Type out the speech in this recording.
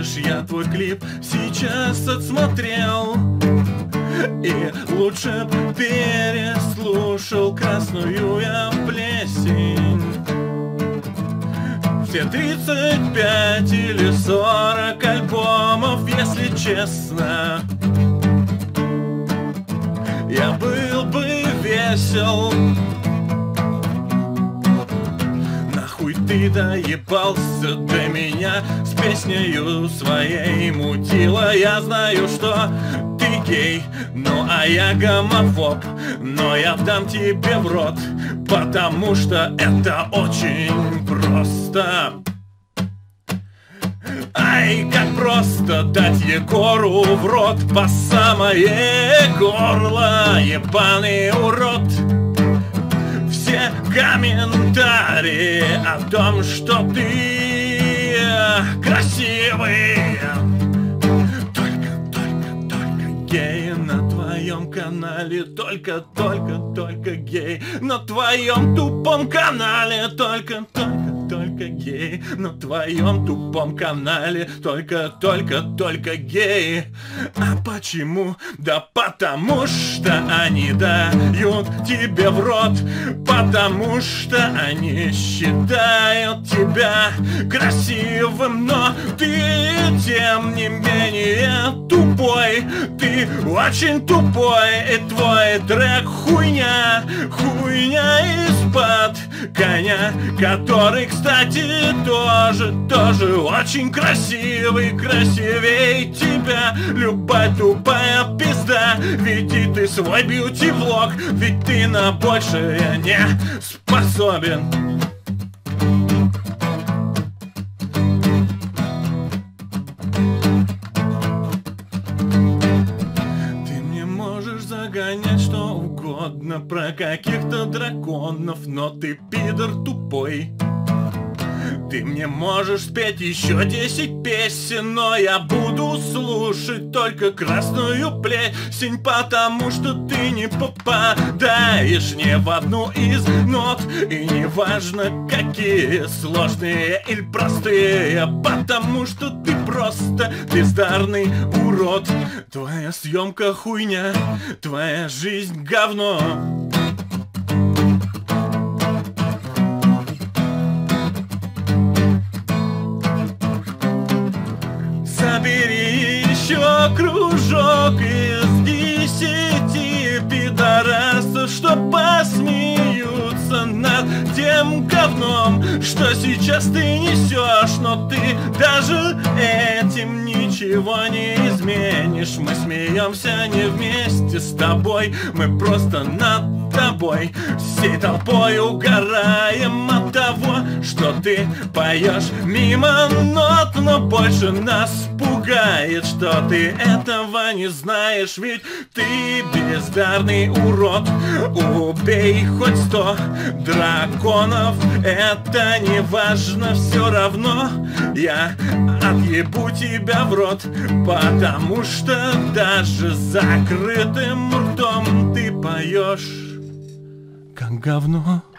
Знаешь, я твой клип сейчас отсмотрел и лучше б переслушал красную я плесень. Все 35 или 40 альбомов, если честно, я был бы весел. Нахуй ты доебался до меня с песнею своей мутила. Я знаю, что ты гей, ну а я гомофоб, но я дам тебе в рот, потому что это очень просто. Ай, как просто дать Егору в рот по самое горло, ебаный урод. Все комментарии о том, что ты красивый, только гей на твоем канале, только гей на твоем тупом канале, только гей на твоем тупом канале, только гей. А почему? Да потому что они дают тебе в рот, потому что они считают тебя красивым, но ты тем не менее тупой, ты очень тупой, и твой трек хуйня из-под коня, который, кстати, тоже очень красивый, красивей тебя любая тупая пизда. Веди ты свой бьюти-влог, ведь ты на большее не способен. Загонять что угодно про каких-то драконов, но ты пидор тупой. Ты мне можешь спеть еще 10 песен, но я буду слушать только красную плесень, потому что ты не попадаешь ни в одну из нот, и не важно какие, сложные или простые, потому что ты просто бездарный урод. Твоя съемка хуйня, твоя жизнь говно. Собери еще кружок из 10 пидорасов, что посмеются над тем говном, что сейчас ты несешь, но ты даже этим ничего не изменишь. Мы смеемся не вместе с тобой, мы просто над тобой всей толпой угораем от того, что ты поешь мимо нот, но больше нас пугает, что ты этого не знаешь, ведь ты бездарный урод. Убей хоть 100 драконов, это не важно, все равно я отъебу тебя в рот, потому что даже с закрытым ртом ты поешь как говно.